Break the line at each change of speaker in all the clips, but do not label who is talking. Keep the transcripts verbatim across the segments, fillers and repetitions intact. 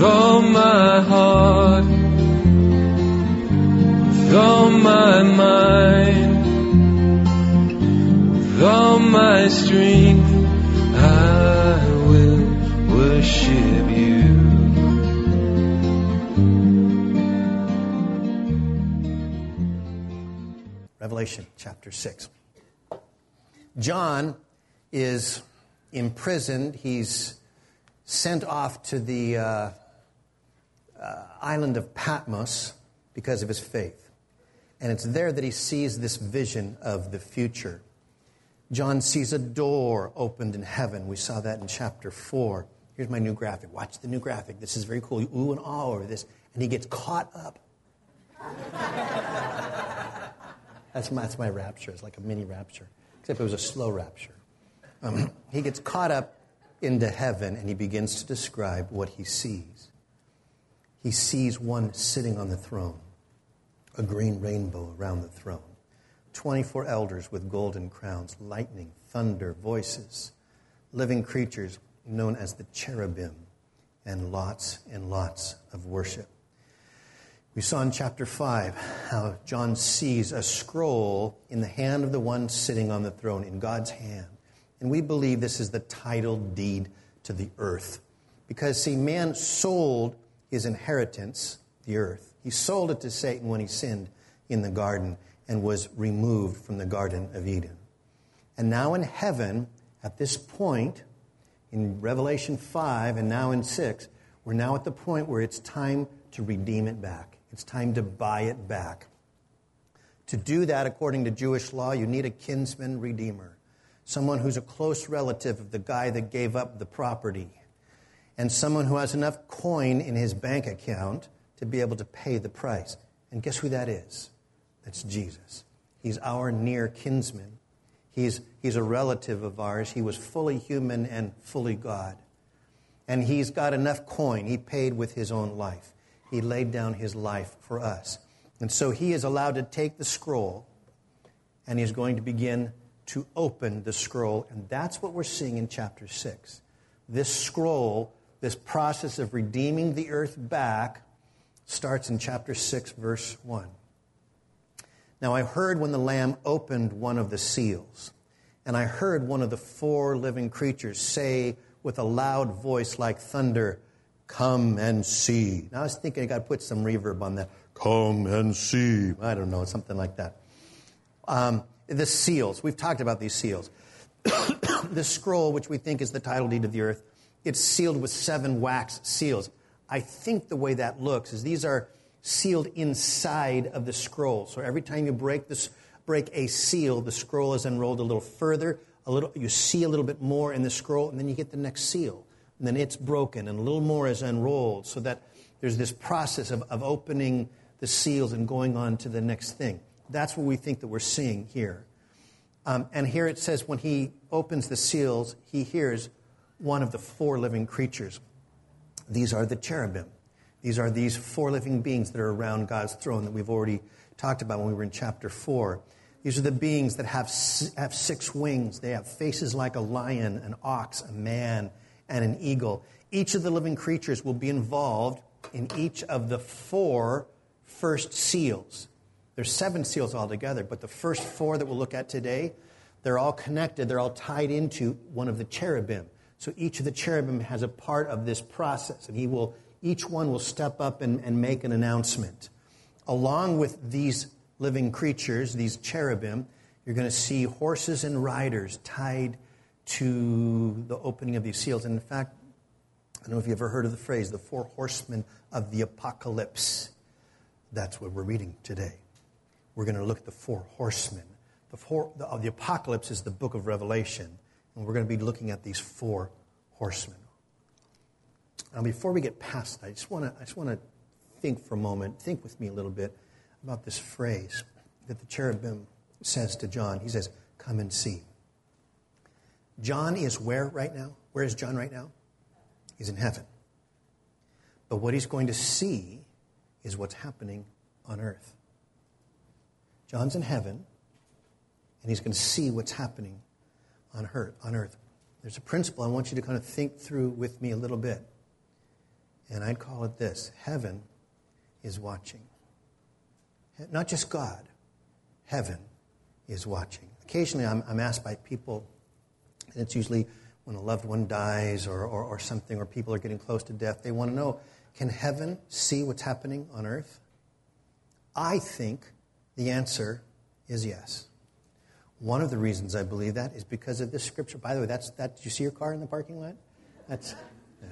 with all my heart, with all my mind, with all my strength, I will worship you.
Revelation chapter six. John is imprisoned. He's sent off to the uh, uh, island of Patmos because of his faith. And it's there that he sees this vision of the future. John sees a door opened in heaven. We saw that in chapter four. Here's my new graphic. Watch the new graphic. This is very cool. You ooh and ah over this. And he gets caught up. That's my, that's my rapture. It's like a mini rapture, except it was a slow rapture. Um, he gets caught up into heaven, and he begins to describe what he sees. He sees one sitting on the throne, a green rainbow around the throne, twenty-four elders with golden crowns, lightning, thunder, voices, living creatures known as the cherubim, and lots and lots of worship. We saw in chapter five how John sees a scroll in the hand of the one sitting on the throne, in God's hand. And we believe this is the title deed to the earth. Because, see, man sold his inheritance, the earth. He sold it to Satan when he sinned in the garden and was removed from the Garden of Eden. And now in heaven, at this point, in Revelation five and now in six, we're now at the point where it's time to redeem it back. It's time to buy it back. To do that, according to Jewish law, you need a kinsman redeemer, someone who's a close relative of the guy that gave up the property, and someone who has enough coin in his bank account to be able to pay the price. And guess who that is? That's Jesus. He's our near kinsman. He's, he's a relative of ours. He was fully human and fully God. And he's got enough coin. He paid with his own life. He laid down his life for us. And so he is allowed to take the scroll, and he's going to begin to open the scroll. And that's what we're seeing in chapter six. This scroll, this process of redeeming the earth back, starts in chapter six, verse one. Now I heard when the Lamb opened one of the seals, and I heard one of the four living creatures say with a loud voice like thunder, "Come and see." Now I was thinking I got to put some reverb on that. Come and see. I don't know, something like that. Um, the seals. We've talked about these seals. The scroll, which we think is the title deed of the earth, it's sealed with seven wax seals. I think the way that looks is these are sealed inside of the scroll. So every time you break this, break a seal, the scroll is unrolled a little further. A little, you see a little bit more in the scroll, and then you get the next seal. And then it's broken, and a little more is unrolled, so that there's this process of, of opening the seals and going on to the next thing. That's what we think that we're seeing here. Um, and here it says when he opens the seals, he hears one of the four living creatures. These are the cherubim. These are these four living beings that are around God's throne that we've already talked about when we were in chapter four. These are the beings that have, have six wings. They have faces like a lion, an ox, a man, and an eagle. Each of the living creatures will be involved in each of the four first seals. There's seven seals altogether, but the first four that we'll look at today, they're all connected. They're all tied into one of the cherubim. So each of the cherubim has a part of this process, and he will, each one will step up and, and make an announcement. Along with these living creatures, these cherubim, you're going to see horses and riders tied to the opening of these seals. And in fact, I don't know if you've ever heard of the phrase, the four horsemen of the apocalypse. That's what we're reading today. We're going to look at the four horsemen. The, four, the, the apocalypse is the book of Revelation, and we're going to be looking at these four horsemen. Now, before we get past that, I just want to I just want to think for a moment, think with me a little bit about this phrase that the cherubim says to John. He says, "Come and see." John is where right now? Where is John right now? He's in heaven. But what he's going to see is what's happening on earth. John's in heaven, and he's going to see what's happening on earth. On earth. There's a principle I want you to kind of think through with me a little bit. And I'd call it this: heaven is watching. Not just God, heaven is watching. Occasionally I'm, I'm asked by people, and it's usually when a loved one dies or, or, or something, or people are getting close to death, they want to know, can heaven see what's happening on earth? I think the answer is yes. One of the reasons I believe that is because of this scripture. By the way, that's that. Did you see your car in the parking lot? That's. Yeah.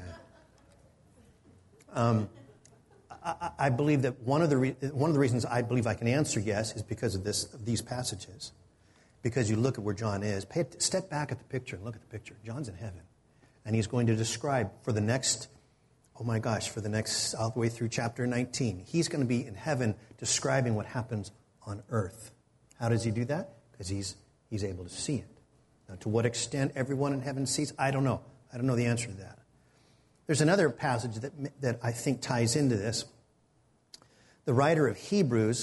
Um, I, I believe that one of the re- one of the reasons I believe I can answer yes is because of this of these passages. Because you look at where John is, pay, step back at the picture and look at the picture. John's in heaven, and he's going to describe for the next, oh my gosh, for the next all the way through chapter nineteen. He's going to be in heaven describing what happens on earth. How does he do that? Because he's he's able to see it. Now, to what extent everyone in heaven sees, I don't know. I don't know the answer to that. There's another passage that that I think ties into this. The writer of Hebrews,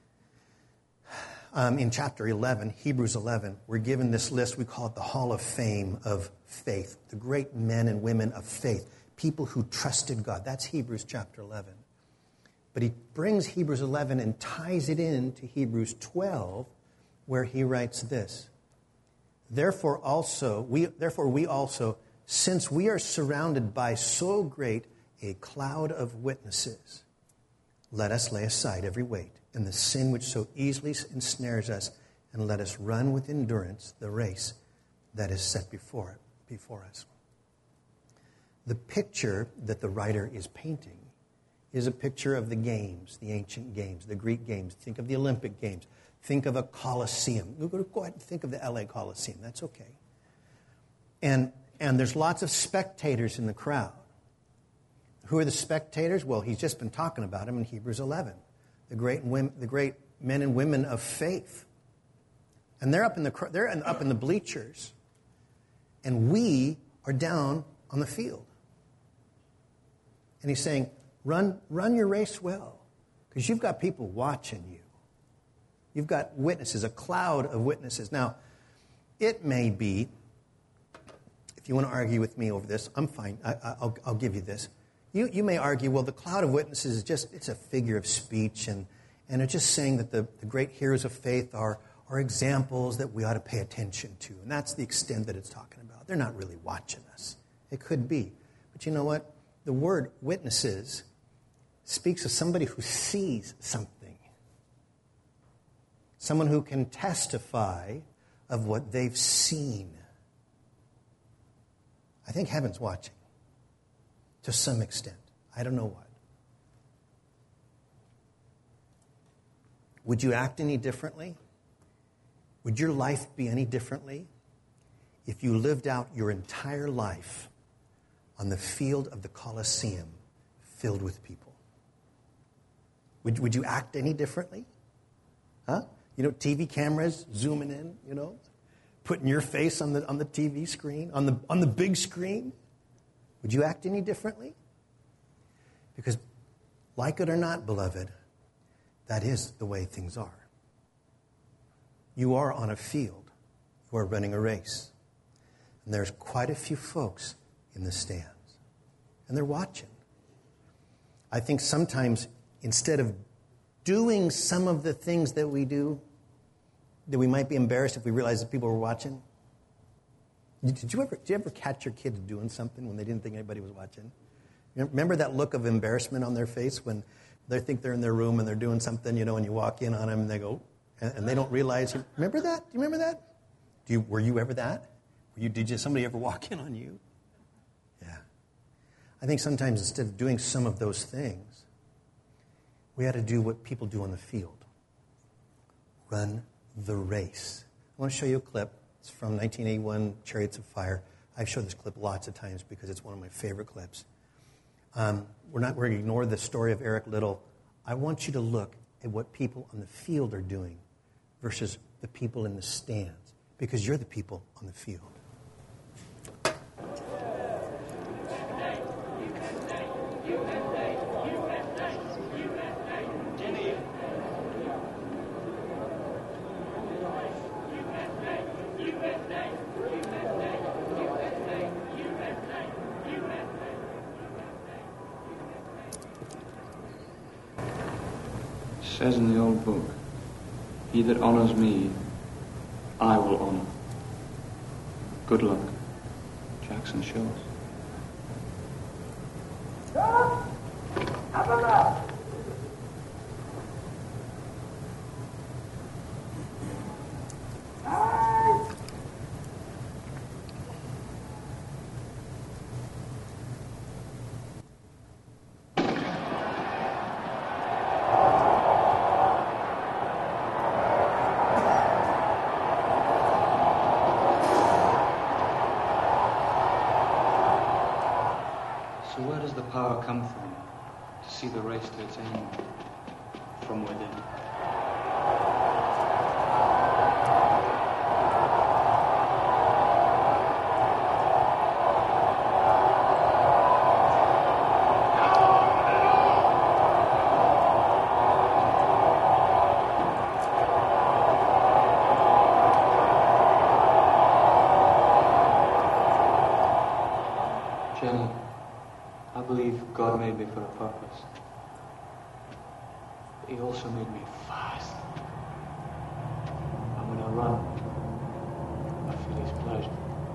um, in chapter eleven, Hebrews eleven, we're given this list. We call it the Hall of Fame of faith. The great men and women of faith, people who trusted God. That's Hebrews chapter eleven. But he brings Hebrews eleven and ties it in to Hebrews twelve, where he writes this: Therefore also, we therefore we also, since we are surrounded by so great a cloud of witnesses, let us lay aside every weight and the sin which so easily ensnares us, and let us run with endurance the race that is set before before us. The picture that the writer is painting is a picture of the games, the ancient games, the Greek games. Think of the Olympic Games. Think of a Colosseum. Go ahead and think of the L A Colosseum. That's okay. And, and there's lots of spectators in the crowd. Who are the spectators? Well, he's just been talking about them in Hebrews eleven. The great, women, the great men and women of faith. And they're up in the, they're up in the bleachers. And we are down on the field. And he's saying, run, run your race well. Because you've got people watching you. You've got witnesses, a cloud of witnesses. Now, it may be, if you want to argue with me over this, I'm fine. I, I'll, I'll give you this. You, you may argue, well, the cloud of witnesses is just, it's a figure of speech, and, and it's just saying that the, the great heroes of faith are, are examples that we ought to pay attention to. And that's the extent that it's talking about. They're not really watching us. It could be. But you know what? The word witnesses speaks of somebody who sees something. Someone who can testify of what they've seen. I think heaven's watching. To some extent. I don't know what. Would you act any differently? Would your life be any differently if you lived out your entire life on the field of the Colosseum filled with people? Would, would you act any differently? Huh? You know, T V cameras zooming in, you know, putting your face on the on the T V screen, on the on the big screen. Would you act any differently? Because, like it or not, beloved, that is the way things are. You are on a field. You are running a race. And there's quite a few folks in the stands. And they're watching. I think sometimes, instead of doing some of the things that we do, that we might be embarrassed if we realized that people were watching. Did you ever, did you ever catch your kids doing something when they didn't think anybody was watching? Remember that look of embarrassment on their face when they think they're in their room and they're doing something, you know, and you walk in on them and they go, and, and they don't realize. Remember that? Do you remember that? Do you, were you ever that? Were you, did you, somebody ever walk in on you? Yeah. I think sometimes instead of doing some of those things, we had to do what people do on the field. Run the race. I want to show you a clip. It's from nineteen eighty-one, Chariots of Fire. I've showed this clip lots of times because it's one of my favorite clips. Um, we're not going to ignore the story of Eric Liddell. I want you to look at what people on the field are doing versus the people in the stands, because you're the people on the field.
says in the old book, he that honours me, I will honour. Good luck, Jackson Shores. So where does the power come from to see the race to its end? From within. Jenny, I believe God made me for a purpose. But he also made me fast. And when I run, I feel his pleasure.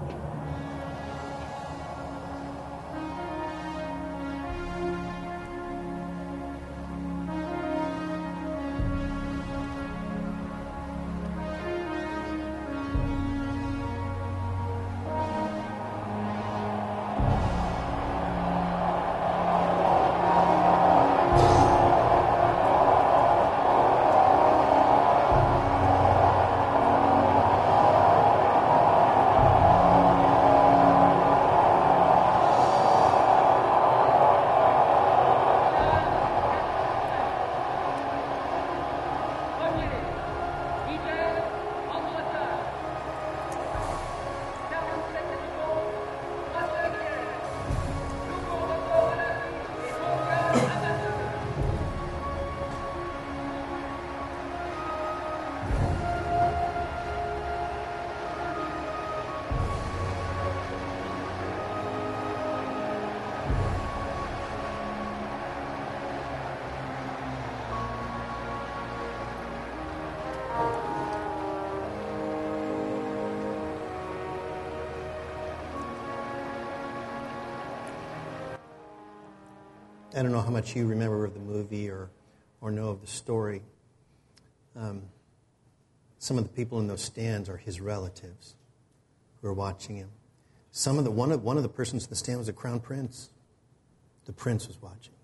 I don't know how much you remember of the movie or, or know of the story. Um, some of the people in those stands are his relatives who are watching him. Some of the one of one of the persons in the stand was a crown prince. The prince was watching.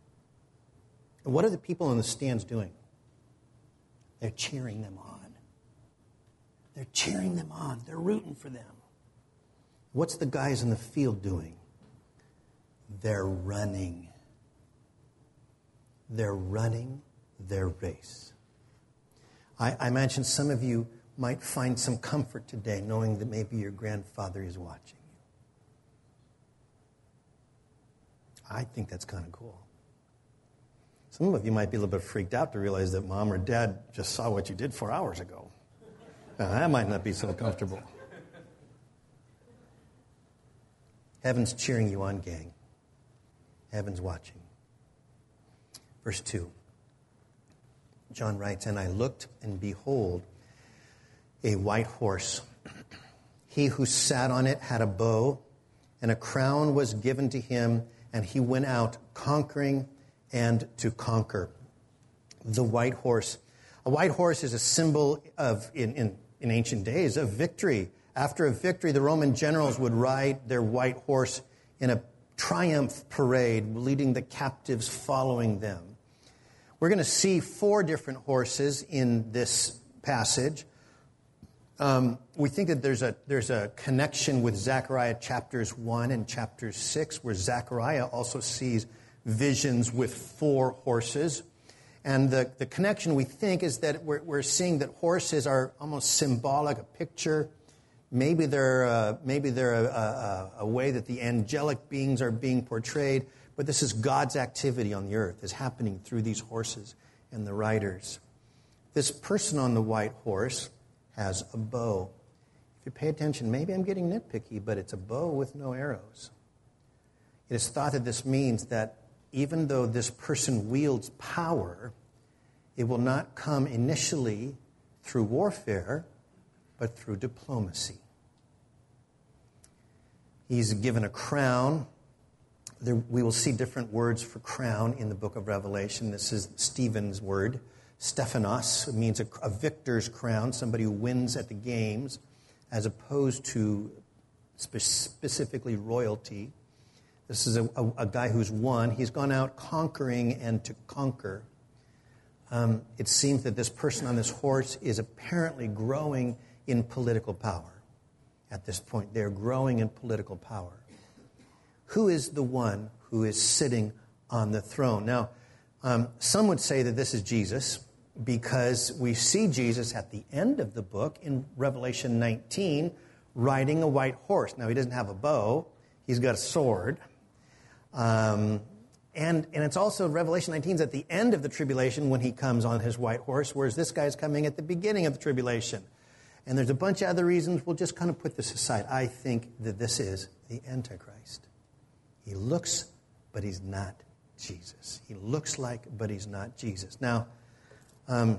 And what are the people in the stands doing? They're cheering them on. They're cheering them on. They're rooting for them. What's the guys in the field doing? They're running. They're running their race. I, I imagine some of you might find some comfort today knowing that maybe your grandfather is watching you. I think that's kind of cool. Some of you might be a little bit freaked out to realize that mom or dad just saw what you did four hours ago. Now, that might not be so comfortable. Heaven's cheering you on, gang. Heaven's watching. Verse two. John writes, "And I looked, and behold, a white horse. He who sat on it had a bow, and a crown was given to him, and he went out conquering and to conquer." The white horse. A white horse is a symbol of, in, in, in ancient days, of victory. After a victory, the Roman generals would ride their white horse in a triumph parade, leading the captives following them. We're going to see four different horses in this passage. Um, we think that there's a there's a connection with Zechariah chapters one and chapter six, where Zechariah also sees visions with four horses. And the, the connection, we think, is that we're, we're seeing that horses are almost symbolic, a picture. Maybe they're, uh, maybe they're a, a, a way that the angelic beings are being portrayed. But this is God's activity on the earth is happening through these horses and the riders. This person on the white horse has a bow. If you pay attention, maybe I'm getting nitpicky, but it's a bow with no arrows. It is thought that this means that even though this person wields power, It will not come initially through warfare, but through diplomacy. He's given a crown. There, we will see different words for crown in the book of Revelation. This is Stephen's word. Stephanos. It means a, a victor's crown, somebody who wins at the games, as opposed to spe- specifically royalty. This is a, a, a guy who's won. He's gone out conquering and to conquer. Um, it seems that this person on this horse is apparently growing in political power. At this point, they're growing in political power. Who is the one who is sitting on the throne? Now, um, some would say that this is Jesus, because we see Jesus at the end of the book in Revelation nineteen riding a white horse. Now, he doesn't have a bow. He's got a sword. Um, and, and it's also Revelation nineteen is at the end of the tribulation when he comes on his white horse, whereas this guy's coming at the beginning of the tribulation. And there's a bunch of other reasons. We'll just kind of put this aside. I think that this is the Antichrist. He looks, but he's not Jesus. He looks like, but he's not Jesus. Now, um,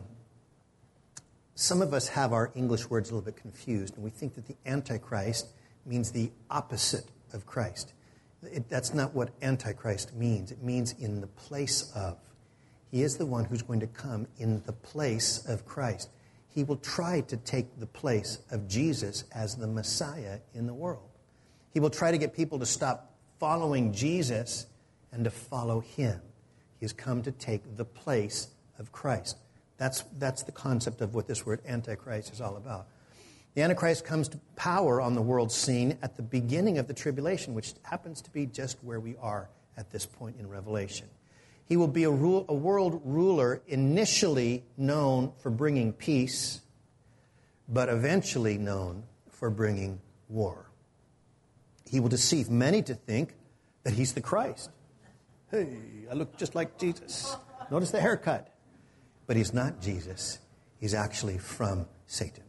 some of us have our English words a little bit confused, and we think that the Antichrist means the opposite of Christ. It, that's not what Antichrist means. It means in the place of. He is the one who's going to come in the place of Christ. He will try to take the place of Jesus as the Messiah in the world. He will try to get people to stop following Jesus and to follow him. He has come to take the place of Christ. That's, that's the concept of what this word Antichrist is all about. The Antichrist comes to power on the world scene at the beginning of the tribulation, which happens to be just where we are at this point in Revelation. He will be a, rule, a world ruler initially known for bringing peace, but eventually known for bringing war. He will deceive many to think that he's the Christ. Hey, I look just like Jesus. Notice the haircut. But he's not Jesus. He's actually from Satan.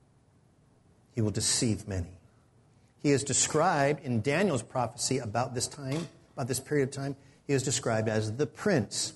He will deceive many. He is described in Daniel's prophecy about this time, about this period of time. He is described as the prince.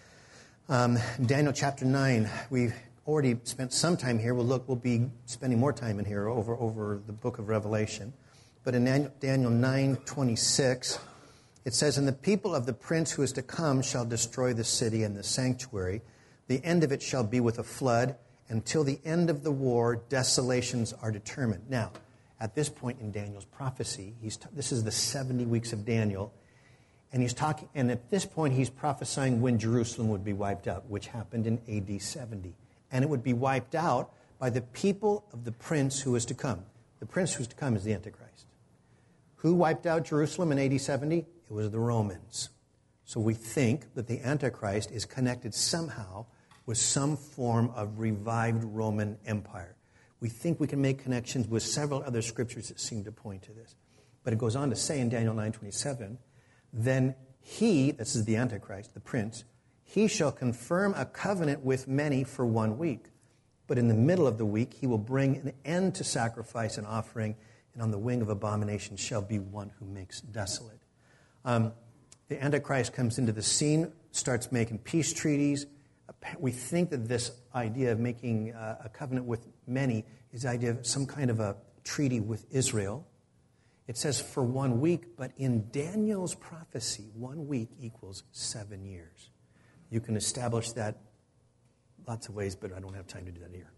Um, Daniel chapter nine, we've already spent some time here. We'll look, we'll be spending more time in here over, over the book of Revelation. But in Daniel nine twenty-six, it says, "And the people of the prince who is to come shall destroy the city and the sanctuary. The end of it shall be with a flood. Until the end of the war, desolations are determined." Now, at this point in Daniel's prophecy, he's t- this is the seventy weeks of Daniel. And he's talking, and at this point, he's prophesying when Jerusalem would be wiped out, which happened in A D seventy. And it would be wiped out by the people of the prince who is to come. The prince who is to come is the Antichrist. Who wiped out Jerusalem in A D seventy? It was the Romans. So we think that the Antichrist is connected somehow with some form of revived Roman Empire. We think we can make connections with several other scriptures that seem to point to this. But it goes on to say in Daniel nine twenty-seven, "Then he," this is the Antichrist, the prince, "he shall confirm a covenant with many for one week. But in the middle of the week he will bring an end to sacrifice and offering, and on the wing of abomination shall be one who makes desolate." Um, the Antichrist comes into the scene, starts making peace treaties. We think that this idea of making uh, a covenant with many is the idea of some kind of a treaty with Israel. It says for one week, but in Daniel's prophecy, one week equals seven years. You can establish that lots of ways, but I don't have time to do that here.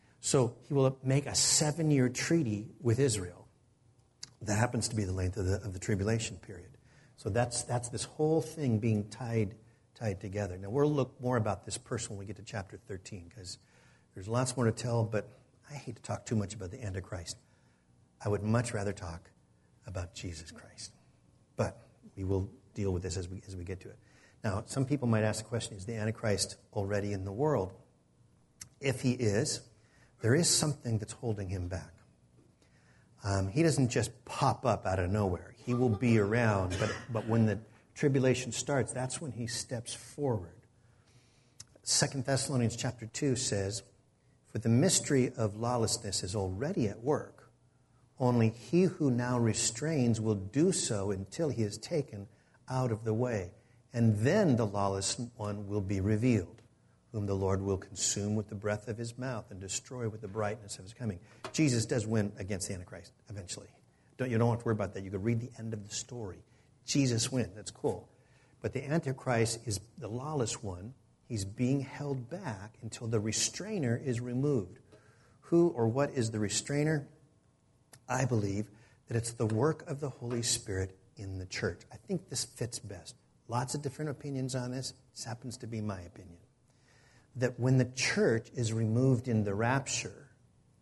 So he will make a seven-year treaty with Israel. That happens to be the length of the, of the tribulation period. So that's that's this whole thing being tied tied together. Now, we'll look more about this person when we get to chapter thirteen, because there's lots more to tell, but I hate to talk too much about the Antichrist. I would much rather talk about Jesus Christ. But we will deal with this as we as we get to it. Now, some people might ask the question, is the Antichrist already in the world? If he is, there is something that's holding him back. Um, he doesn't just pop up out of nowhere. He will be around, but, but when the tribulation starts, that's when he steps forward. Second Thessalonians chapter two says, "For the mystery of lawlessness is already at work. Only he who now restrains will do so until he is taken out of the way. And then the lawless one will be revealed, whom the Lord will consume with the breath of his mouth and destroy with the brightness of his coming. Jesus does win against the Antichrist eventually. Don't, you don't have to worry about that. You can read the end of the story. Jesus wins. That's cool. But the Antichrist is the lawless one. He's being held back until the restrainer is removed. Who or what is the restrainer? I believe that it's the work of the Holy Spirit in the church. I think this fits best. Lots of different opinions on this. This happens to be my opinion. That when the church is removed in the rapture,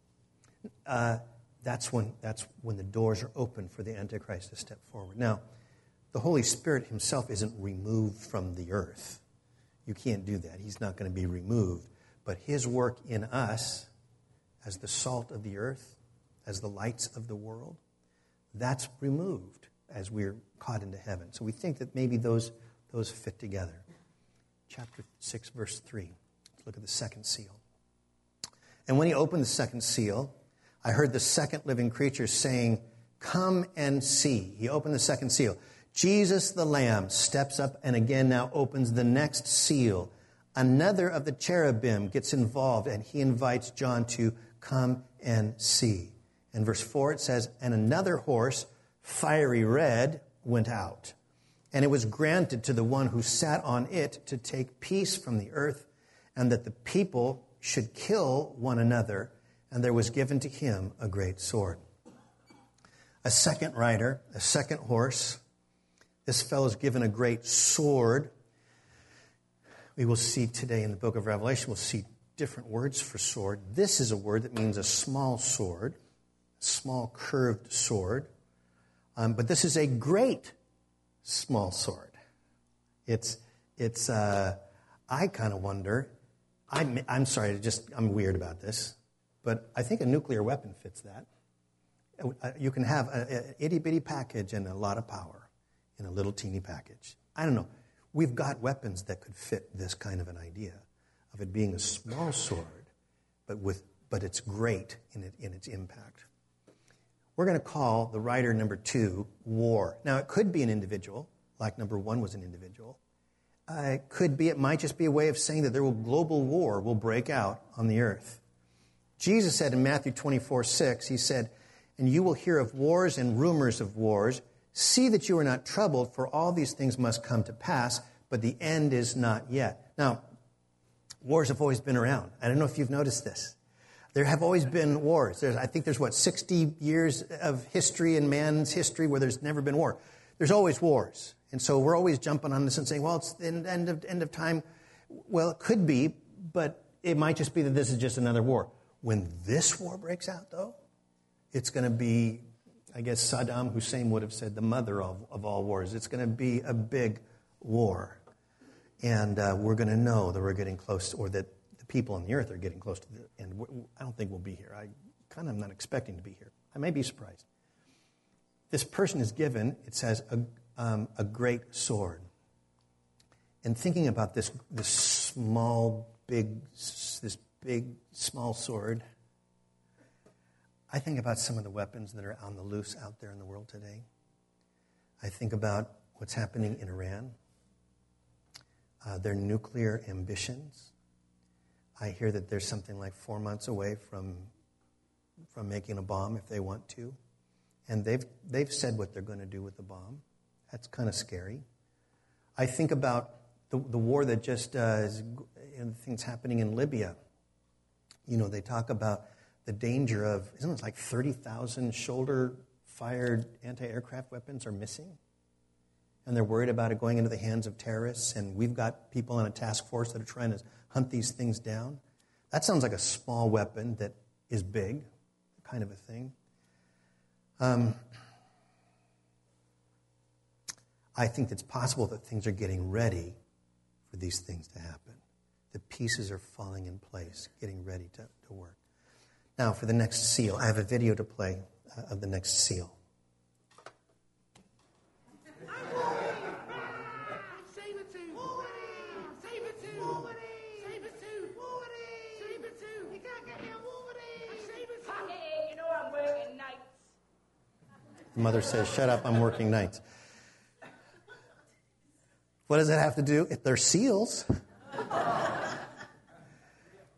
uh, that's when that's when the doors are open for the Antichrist to step forward. Now, the Holy Spirit himself isn't removed from the earth. You can't do that. He's not going to be removed. But his work in us, as the salt of the earth, as the lights of the world, that's removed as we're caught into heaven. So we think that maybe those, those fit together. Chapter six, verse three. Let's look at the second seal. And when he opened the second seal, I heard the second living creature saying, "Come and see." He opened the second seal. Jesus the Lamb steps up and again now opens the next seal. Another of the cherubim gets involved and he invites John to come and see. In verse four it says, "And another horse, fiery red, went out. And it was granted to the one who sat on it to take peace from the earth, and that the people should kill one another. And there was given to him a great sword." A second rider, a second horse. This fellow is given a great sword. We will see today in the book of Revelation, we'll see different words for sword. This is a word that means a small sword, a small curved sword. Um, but this is a great small sword. It's, it's. Uh, I kind of wonder, I'm, I'm sorry, to just, I'm weird about this, but I think a nuclear weapon fits that. You can have an itty-bitty package and a lot of power in a little teeny package. I don't know. We've got weapons that could fit this kind of an idea of it being a small sword, but with but it's great in it in its impact. We're going to call the rider number two war. Now, it could be an individual, like number one was an individual. Uh, it could be, it might just be a way of saying that there will global war will break out on the earth. Jesus said in Matthew twenty-four six, he said, "And you will hear of wars and rumors of wars. See that you are not troubled, for all these things must come to pass, but the end is not yet." Now, wars have always been around. I don't know if you've noticed this. There have always been wars. There's, I think there's, what, sixty years of history in man's history where there's never been war. There's always wars. And so we're always jumping on this and saying, well, it's the end of, end of time. Well, it could be, but it might just be that this is just another war. When this war breaks out, though, it's going to be, I guess Saddam Hussein would have said, the mother of, of all wars. It's going to be a big war. And uh, we're going to know that we're getting close, or that the people on the earth are getting close to the end. I don't think we'll be here. I kind of am not expecting to be here. I may be surprised. This person is given, it says, a, um, a great sword. And thinking about this, this small, big, this big, small sword, I think about some of the weapons that are on the loose out there in the world today. I think about what's happening in Iran, uh, their nuclear ambitions. I hear that there's something like four months away from from making a bomb if they want to. And they've they've said what they're going to do with the bomb. That's kind of scary. I think about the, the war that just uh, is, you know, things happening in Libya. You know, they talk about the danger of, isn't it like thirty thousand shoulder-fired anti-aircraft weapons are missing? And they're worried about it going into the hands of terrorists, and we've got people on a task force that are trying to hunt these things down. That sounds like a small weapon that is big, kind of a thing. Um, I think it's possible that things are getting ready for these things to happen. The pieces are falling in place, getting ready to, to work. Now, for the next seal, I have a video to play uh, of the next seal. The mother says, "Shut up, I'm working nights." What does that have to do? If they're seals.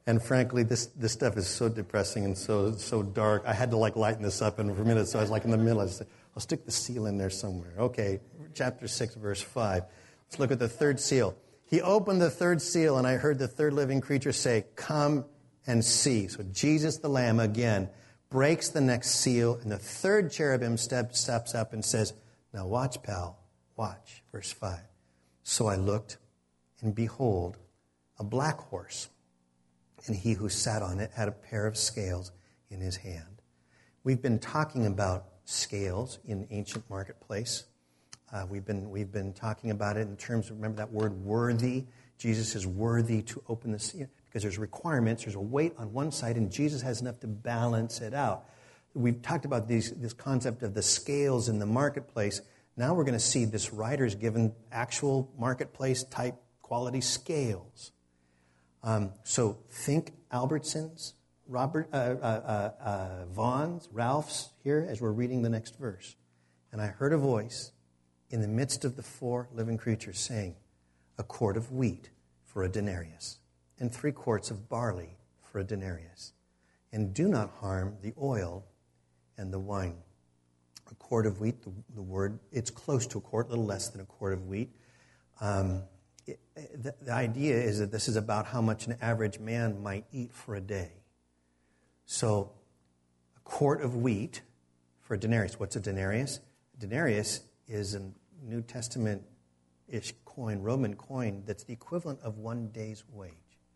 And frankly, this, this stuff is so depressing and so so dark. I had to like lighten this up in for a minute, so I was like in the middle. I said, I'll stick the seal in there somewhere. Okay, chapter six, verse five. Let's look at the third seal. He opened the third seal, and I heard the third living creature say, "Come and see." So Jesus the Lamb, again, breaks the next seal, and the third cherubim step, steps up and says, "Now watch, pal, watch." Verse five. So I looked, and behold, a black horse, and he who sat on it had a pair of scales in his hand. We've been talking about scales in ancient marketplace. Uh, we've been we've been talking about it in terms of, remember that word worthy? Jesus is worthy to open the seal because there's requirements, there's a weight on one side, and Jesus has enough to balance it out. We've talked about these, this concept of the scales in the marketplace. Now we're going to see this writer's given actual marketplace type quality scales. Um, so think Albertsons, Robert, uh, uh, uh, uh, Vaughn's, Ralph's here as we're reading the next verse. And I heard a voice in the midst of the four living creatures saying, "A quart of wheat for a denarius, and three quarts of barley for a denarius. And do not harm the oil and the wine." A quart of wheat, the, the word, it's close to a quart, a little less than a quart of wheat. Um, it, the, the idea is that this is about how much an average man might eat for a day. So a quart of wheat for a denarius. What's a denarius? A denarius is a New Testament-ish coin, Roman coin, that's the equivalent of one day's wage.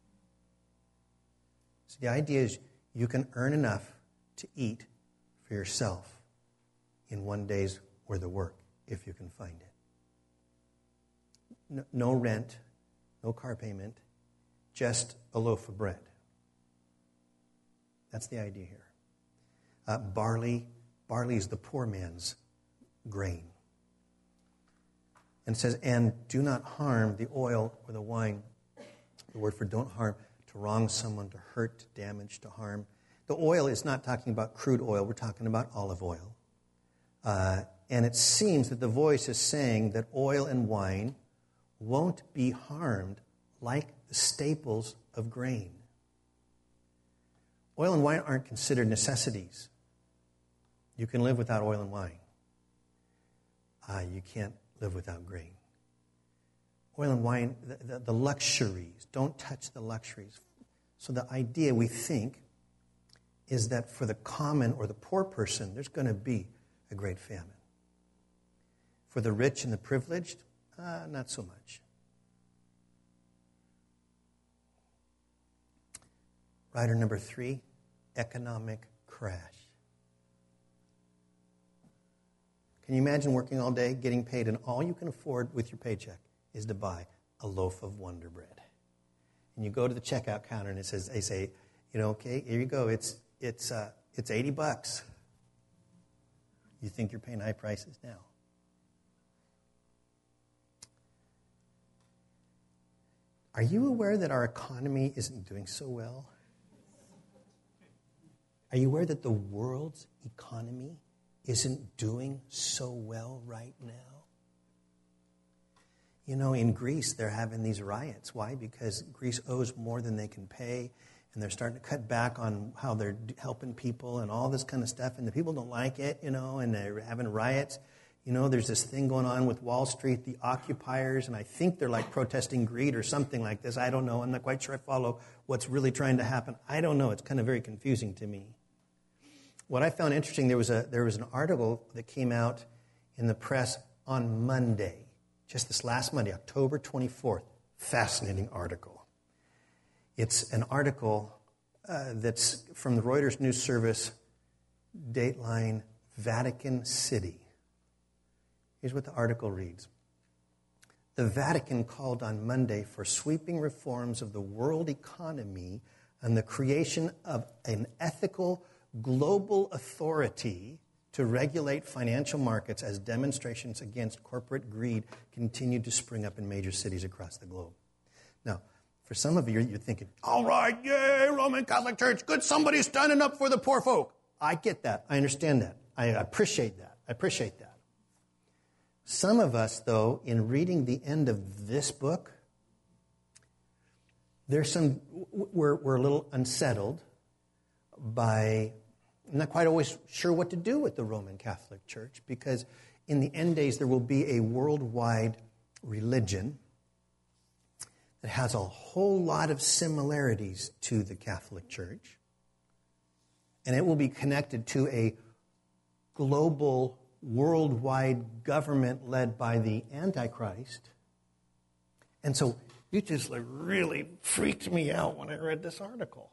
So the idea is you can earn enough to eat for yourself in one day's worth of work, if you can find it. No, no rent, no car payment, just a loaf of bread. That's the idea here. Uh, barley, barley is the poor man's grain. And it says, and do not harm the oil or the wine. The word for don't harm, to wrong someone, to hurt, to damage, to harm. The oil is not talking about crude oil. We're talking about olive oil. Uh, and it seems that the voice is saying that oil and wine won't be harmed like the staples of grain. Oil and wine aren't considered necessities. You can live without oil and wine. Uh, you can't live without grain. Oil and wine, the, the, the luxuries, don't touch the luxuries. So the idea, we think, is that for the common or the poor person, there's going to be a great famine. For the rich and the privileged, uh, not so much. Rider number three, economic crash. Can you imagine working all day, getting paid, and all you can afford with your paycheck is to buy a loaf of Wonder Bread? And you go to the checkout counter, and it says, they say, you know, okay, here you go. It's it's uh, it's eighty bucks. You think you're paying high prices now? Are you aware that our economy isn't doing so well? Are you aware that the world's economy isn't doing so well right now? You know, in Greece, they're having these riots. Why? Because Greece owes more than they can pay, and they're starting to cut back on how they're helping people and all this kind of stuff, and the people don't like it, you know, and they're having riots. You know, there's this thing going on with Wall Street, the occupiers, and I think they're like protesting greed or something like this. I don't know. I'm not quite sure I follow what's really trying to happen. I don't know. It's kind of very confusing to me. What I found interesting, there was a there was an article that came out in the press on Monday, just this last Monday, October twenty-fourth. Fascinating article. It's an article uh, that's from the Reuters News Service, Dateline, Vatican City. Here's what the article reads. The Vatican called on Monday for sweeping reforms of the world economy and the creation of an ethical global authority to regulate financial markets as demonstrations against corporate greed continued to spring up in major cities across the globe. Now, for some of you, you're thinking, all right, yay, Roman Catholic Church, good, somebody standing up for the poor folk. I get that. I understand that. I appreciate that. I appreciate that. Some of us, though, in reading the end of this book, There's some, we're, we're a little unsettled by, I'm not quite always sure what to do with the Roman Catholic Church, because in the end days there will be a worldwide religion that has a whole lot of similarities to the Catholic Church, and it will be connected to a global, worldwide government led by the Antichrist. And so it just like really freaked me out when I read this article.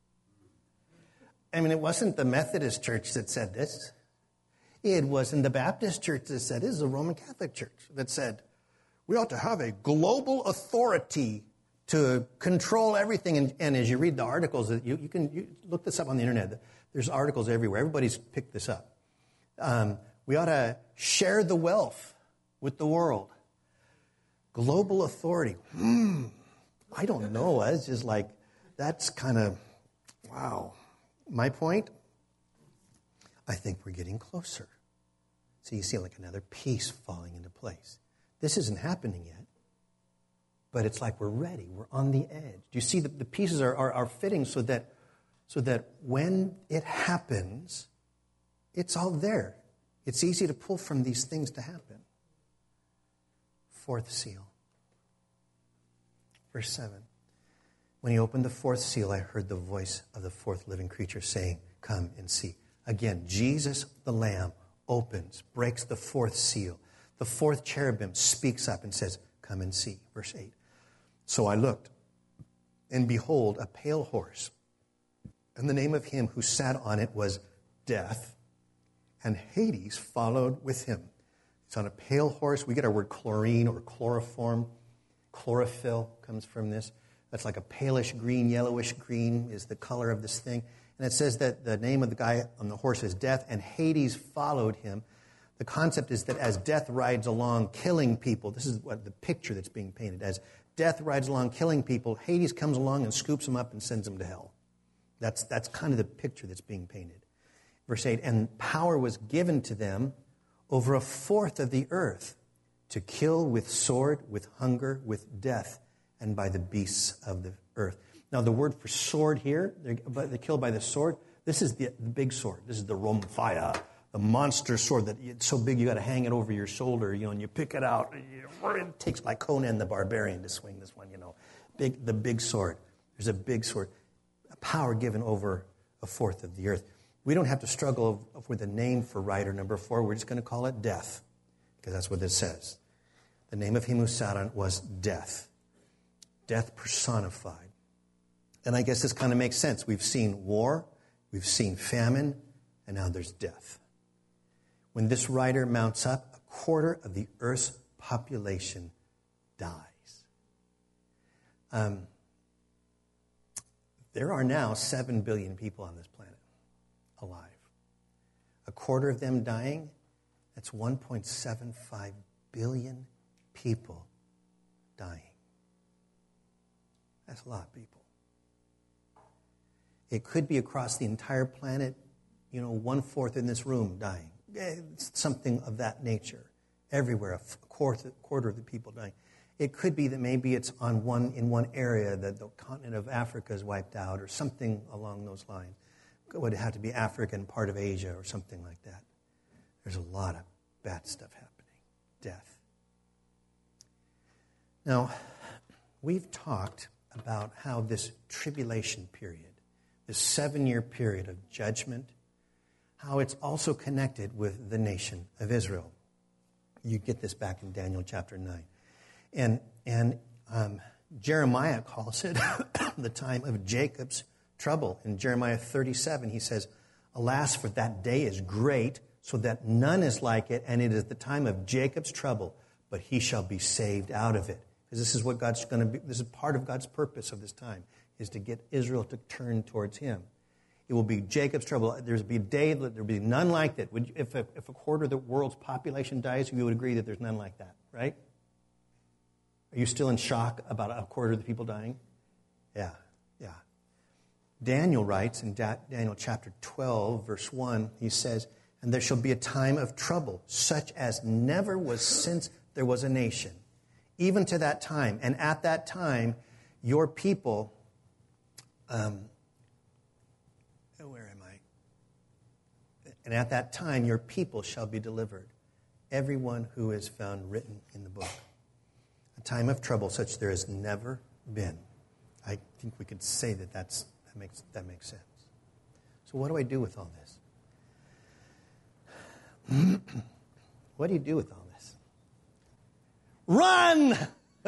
I mean, it wasn't the Methodist Church that said this. It wasn't the Baptist Church that said it. It was the Roman Catholic Church that said, we ought to have a global authority to control everything. And, and as you read the articles, you, you can you look this up on the internet. There's articles everywhere. Everybody's picked this up. Um, we ought to share the wealth with the world. Global authority. Hmm. I don't know. It's just like, that's kind of, wow. My point, I think we're getting closer. So you see like another piece falling into place. This isn't happening yet, but it's like we're ready. We're on the edge. Do you see the, the pieces are, are, are fitting so that, so that when it happens, it's all there. It's easy to pull from these things to happen. Fourth seal. Verse seven. When he opened the fourth seal, I heard the voice of the fourth living creature saying, come and see. Again, Jesus, the Lamb, opens, breaks the fourth seal. The fourth cherubim speaks up and says, come and see. Verse eight. So I looked, and behold, a pale horse. And the name of him who sat on it was Death, and Hades followed with him. It's on a pale horse. We get our word chlorine or chloroform. Chlorophyll comes from this. That's like a palish green, yellowish green is the color of this thing. And it says that the name of the guy on the horse is Death, and Hades followed him. The concept is that as death rides along killing people, this is what the picture that's being painted. As death rides along killing people, Hades comes along and scoops them up and sends them to hell. That's, that's kind of the picture that's being painted. Verse eight, and power was given to them over a fourth of the earth to kill with sword, with hunger, with death, and by the beasts of the earth. Now, the word for sword here, they're, they're killed by the sword. This is the, the big sword. This is the Romphia, the monster sword that it's so big you got to hang it over your shoulder, you know, and you pick it out. It takes like Conan the Barbarian to swing this one, you know. Big, the big sword. There's a big sword. A power given over a fourth of the earth. We don't have to struggle with a name for rider number four. We're just going to call it Death, because that's what it says. The name of him who sat on it was Death. Death personified. And I guess this kind of makes sense. We've seen war, we've seen famine, and now there's death. When this rider mounts up, a quarter of the earth's population dies. Um, there are now seven billion people on this planet alive. A quarter of them dying, that's one point seven five billion people dying. That's a lot of people. It could be across the entire planet, you know, one-fourth in this room dying. It's something of that nature. Everywhere, a quarter, quarter of the people dying. It could be that maybe it's on one in one area that the continent of Africa is wiped out or something along those lines. It would have to be Africa and part of Asia or something like that. There's a lot of bad stuff happening. Death. Now, we've talked about how this tribulation period, this seven-year period of judgment, how it's also connected with the nation of Israel. You get this back in Daniel chapter nine. And, and um, Jeremiah calls it the time of Jacob's trouble. In Jeremiah thirty-seven, he says, alas, for that day is great, so that none is like it, and it is the time of Jacob's trouble, but he shall be saved out of it. Because this is what God's going to be, this is part of God's purpose of this time, is to get Israel to turn towards him. It will be Jacob's trouble. There's be a day that there will be none like that. Would you, if, a, if a quarter of the world's population dies, you would agree that there's none like that, right? Are you still in shock about a quarter of the people dying? Yeah, yeah. Daniel writes in da- Daniel chapter twelve, verse one, he says, and there shall be a time of trouble, such as never was since there was a nation, even to that time. And at that time, your people, um, where am I? And at that time, your people shall be delivered, everyone who is found written in the book. A time of trouble such there has never been. I think we could say that that's, that makes that makes sense. So what do I do with all this? What do you do with all this? Run!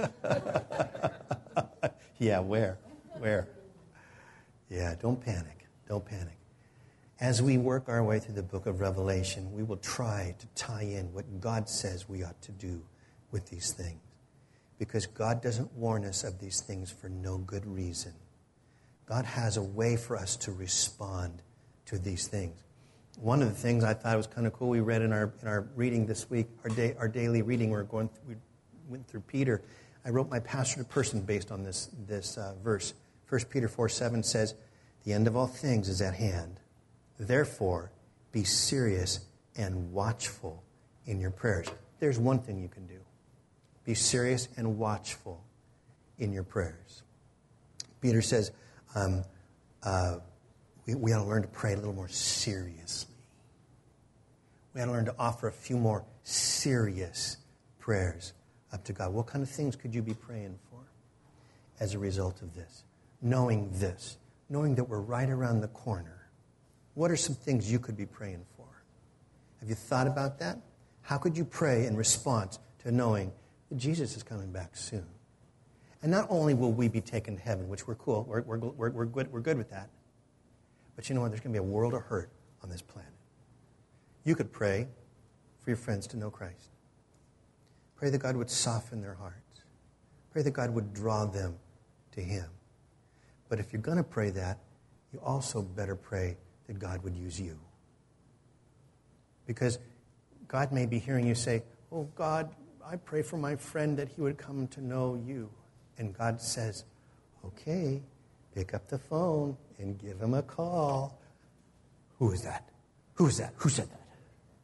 Yeah, where? Where? Yeah, don't panic. Don't panic. As we work our way through the book of Revelation, we will try to tie in what God says we ought to do with these things. Because God doesn't warn us of these things for no good reason. God has a way for us to respond to these things. One of the things I thought was kind of cool, we read in our in our reading this week, our day, our daily reading, we're going through, we went through Peter. I wrote my pastor to person based on this this uh, verse. First Peter four seven says, "The end of all things is at hand. Therefore, be serious and watchful in your prayers." There's one thing you can do. Be serious and watchful in your prayers. Peter says, um, uh, we, we ought to learn to pray a little more seriously. We ought to learn to offer a few more serious prayers up to God. What kind of things could you be praying for as a result of this? Knowing this, knowing that we're right around the corner. What are some things you could be praying for? Have you thought about that? How could you pray in response to knowing that Jesus is coming back soon? And not only will we be taken to heaven, which we're cool, we're, we're, we're, we're, good, we're good with that, but you know what? There's going to be a world of hurt on this planet. You could pray for your friends to know Christ. Pray that God would soften their hearts. Pray that God would draw them to Him. But if you're going to pray that, you also better pray that God would use you. Because God may be hearing you say, "Oh God, I pray for my friend that he would come to know you." And God says, "Okay, pick up the phone and give him a call." Who is that? Who is that? Who said that?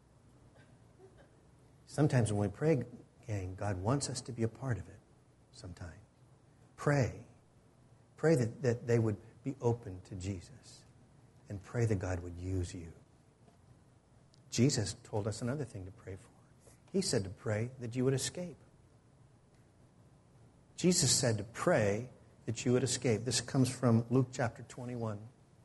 Sometimes when we pray, gang, God wants us to be a part of it. Sometimes. Pray. Pray that, that they would be open to Jesus. And pray that God would use you. Jesus told us another thing to pray for. He said to pray that you would escape. Jesus said to pray that you would escape. This comes from Luke chapter twenty-one,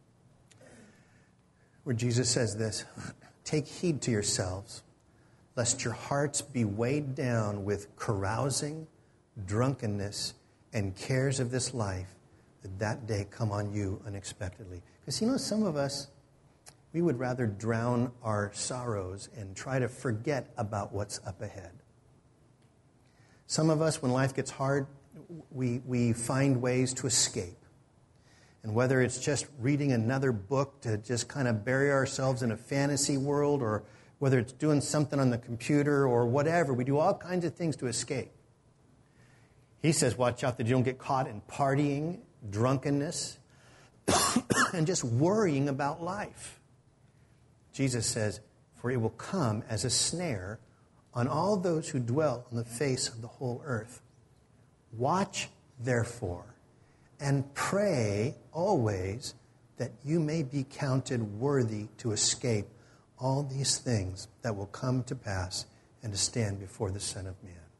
where Jesus says this, "Take heed to yourselves, lest your hearts be weighed down with carousing, drunkenness, and cares of this life, that that day come on you unexpectedly." Because you know, some of us, we would rather drown our sorrows and try to forget about what's up ahead. Some of us, when life gets hard, we, we find ways to escape. And whether it's just reading another book to just kind of bury ourselves in a fantasy world, or whether it's doing something on the computer or whatever, we do all kinds of things to escape. He says, watch out that you don't get caught in partying, drunkenness, and just worrying about life. Jesus says, "For it will come as a snare on all those who dwell on the face of the whole earth. Watch, therefore, and pray always that you may be counted worthy to escape all these things that will come to pass and to stand before the Son of Man."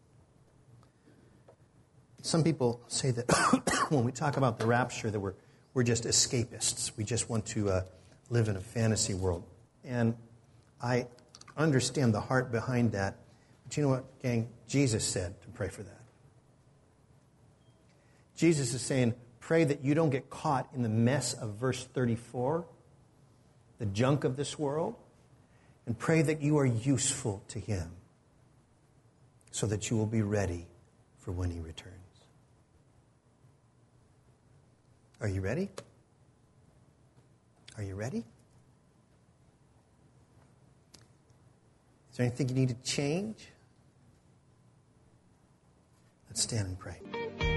Some people say that when we talk about the rapture that we're, we're just escapists. We just want to uh, live in a fantasy world. And I understand the heart behind that. But you know what, gang? Jesus said to pray for that. Jesus is saying, pray that you don't get caught in the mess of verse thirty-four, the junk of this world, and pray that you are useful to Him so that you will be ready for when He returns. Are you ready? Are you ready? Is there anything you need to change? Let's stand and pray.